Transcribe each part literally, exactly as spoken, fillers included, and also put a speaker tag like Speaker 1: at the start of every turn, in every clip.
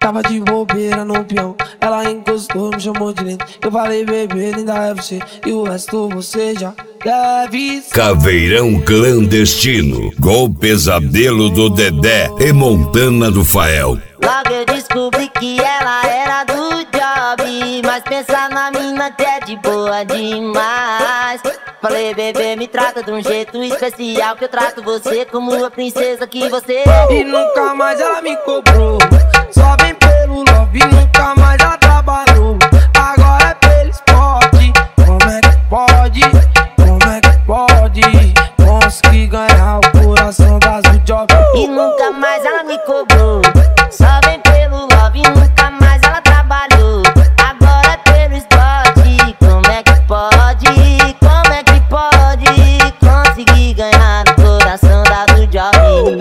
Speaker 1: Tava de bobeira no peão, ela encostou, me chamou de lindo. Eu falei, bebê, linda é você, e o resto você já deve saber.
Speaker 2: Caveirão clandestino, com o pesadelo do Dedé e Montana do Fael.
Speaker 3: Logo eu descobri que ela era do job, mas pensa na mina que é de boa demais. Falei, bebê, me trata de um jeito especial, que eu trato você como a princesa que você é.
Speaker 1: E nunca mais ela me cobrou, só vem pelo love, nunca mais ela trabalhou. Agora é pelo esporte, como é que pode, como é que pode conseguir ganhar o coração das do job.
Speaker 3: E nunca mais ela me cobrou, só vem pelo love, nunca mais ela trabalhou. Agora é pelo esporte, como é que pode, como é que pode conseguir ganhar o coração da do job.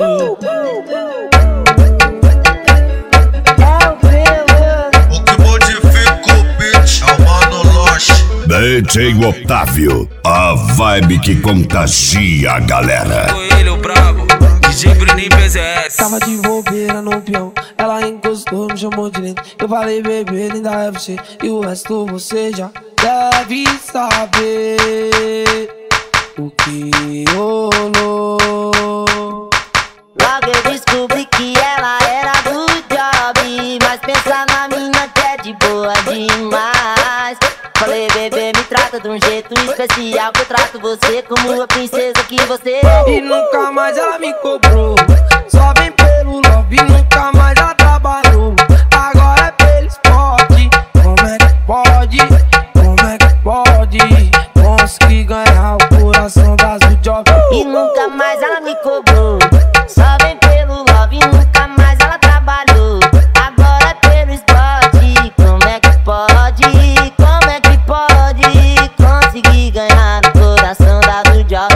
Speaker 2: D J Otávio, a vibe que contagia a galera.
Speaker 4: Ele, o brabo, D J Bruninho P Z S.
Speaker 1: Tava de bobeira no peão, ela encostou, me chamou de lindo. Eu falei, bebê, linda é você, e o resto você já deve saber o que rolou.
Speaker 3: Logo eu descobri que ela era do job, mas pensa na mina que é de boa demais. Falei, bebê, me trata de um jeito especial, que eu trato você como a princesa que você é.
Speaker 1: E nunca mais ela me cobrou, só vem pelo love, nunca mais ela trabalhou. Agora é pelo esporte, como é que pode, como é que pode conseguir ganhar o coração das do job.
Speaker 3: E nunca mais ela me cobrou, só vem pelo love, nunca mais ela trabalhou. Agora é pelo esporte, como é que pode, como é que pode conseguir ganhar o coração da do job.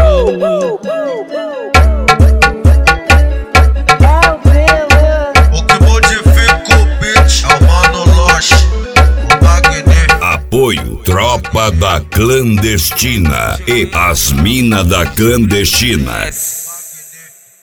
Speaker 5: O que modifica o beat é o Mano Loche, o Magnífico.
Speaker 2: Apoio Tropa da Clandestina e as Mina da Clandestina.